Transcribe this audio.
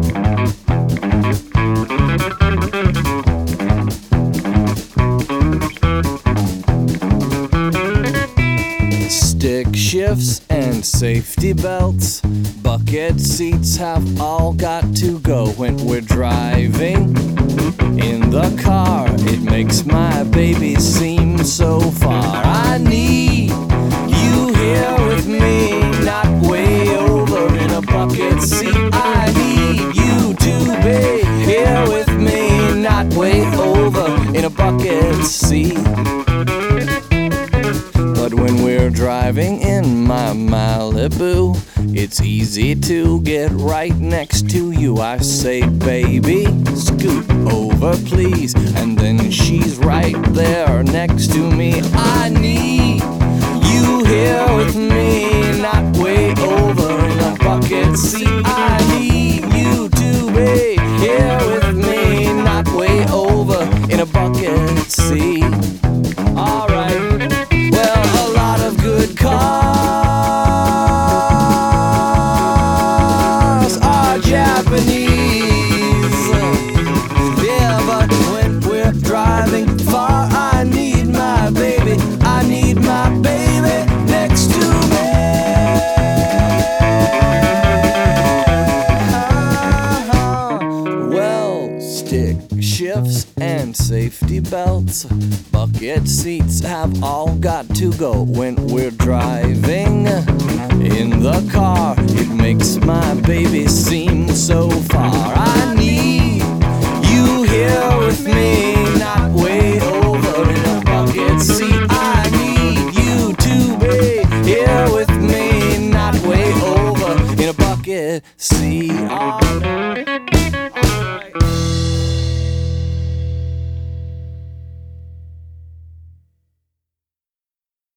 Stick shifts and safety belts, bucket seats have all got to go when we're driving. In the car, it makes my baby seem so far. I need you here with me, not way over in a bucket seat. I need you to be here with me, not way over in a bucket seat. But when we're driving in my Malibu, it's easy to get right next to you. I say, baby, scoot over please, and then she's right there next to me. I need you here with me, not way over in a bucket seat. I need you to be here with me, not way over in a bucket seat. Alright. Good cars are Japanese. Yeah, but when we're driving far, I need my baby. I need my baby next to me. Well, stick shifts and safety belts, bucket seats have all got to go when we're driving. In the car, it makes my baby seem so far. I need you here with me, not way over in a bucket seat. I need you to be here with me, not way over in a bucket seat.